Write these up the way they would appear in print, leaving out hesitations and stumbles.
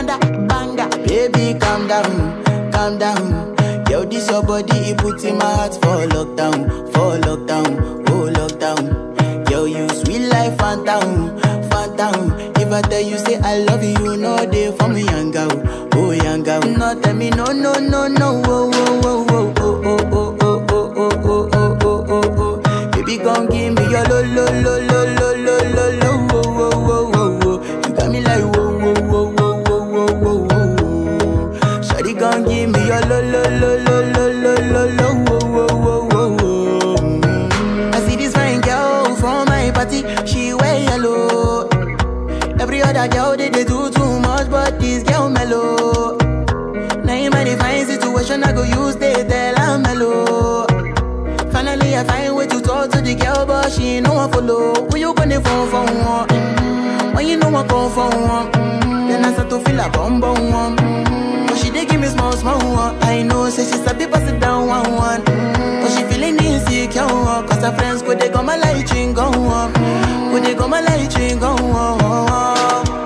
another banger. Baby, calm down. Yo, this your body, it puts in my heart for lockdown, oh lockdown. Yo, you sweet life, phantom, phantom. If I tell you say I love you, no day for me, young girl, oh young girl. No tell me no, no, no, no, oh, oh, oh, oh, oh, oh, oh, oh, oh, oh, oh, oh, oh, oh. Baby, gon' give me your lo, lo, lo, lo, lo, lo, lo, lo, oh, oh, oh, oh, oh. You got me like whoa, whoa, whoa, whoa, whoa, whoa, whoa, whoa. Shawty gon' give me your lo, lo, lo, lo, lo, lo, lo, lo, oh, oh, oh, oh, oh. I see this fine girl from my party, she wear yellow. Every other girl they do too much, but this girl mellow. Now in my divine situation, I go use they tell I'm mellow. Finally, I find way to talk to the girl, but she ain't no one follow. Who you gonna phone for one? When you know I come for one, then I start to feel a bum bum one. But she dey give me small small one. I know, say she's a bit pass it down one. But she feeling insecure, cause her friends go they come my light ring go on. Go they come my light ring go on.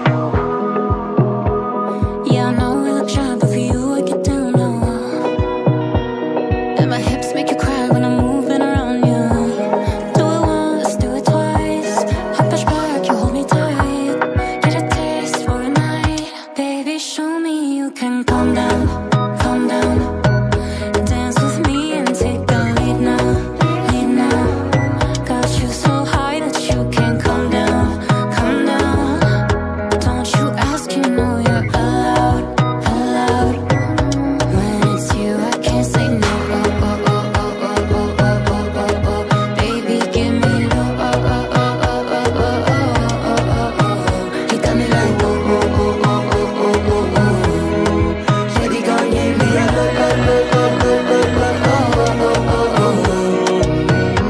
Yeah, I know we look shy, but for you I get down low. And my hips make you cry when I'm moving around you. Do it once, do it twice. I push back, you hold me tight. Get a taste for a night. Baby, show me you can calm down, calm down. Dance with me and take the lead now, lead now. Got you so high that you can't come down, come down. Don't you ask, you know you're allowed, allowed. When it's you, I can't say no. Oh, oh, oh, oh, oh, oh, oh, oh, oh, oh. Baby, give me low. Oh, oh, oh, oh, oh, oh, oh, oh, oh, oh. You got me like oh, oh, oh, oh, oh, oh, oh, oh. Shawty gon' give me a lo, lo, lo, lo, lo, lo, lo, oh, oh, oh, oh,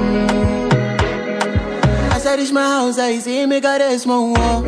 oh. As I reach my house, I see me got a small wall.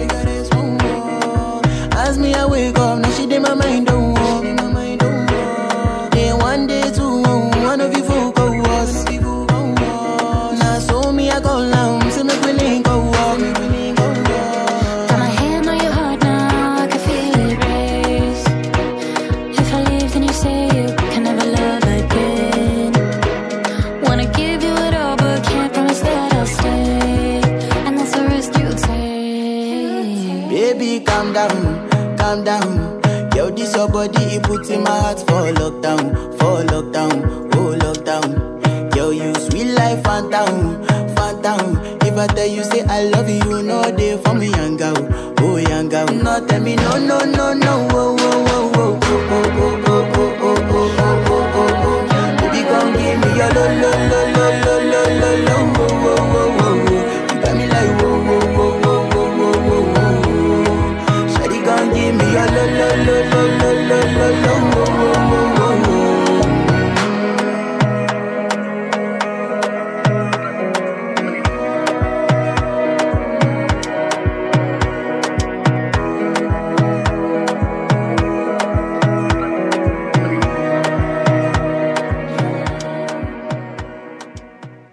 As me, I wake up, now she did my mind don't walk. Then one day, two, one of you folk go was. Now so me, I go down, see me willing go walk. Got my hand on your heart now, I can feel it race. If I leave, then you say you can never love again. Wanna give you it all, but can't promise that I'll stay. And that's the risk you take. Baby, calm down. Yo, this your body, it puts in my heart for lockdown, oh lockdown. Yo, you sweet life, phantom, phantom. If I tell you say I love you, no day for me, young girl, oh young girl. No tell me no, no, no, no,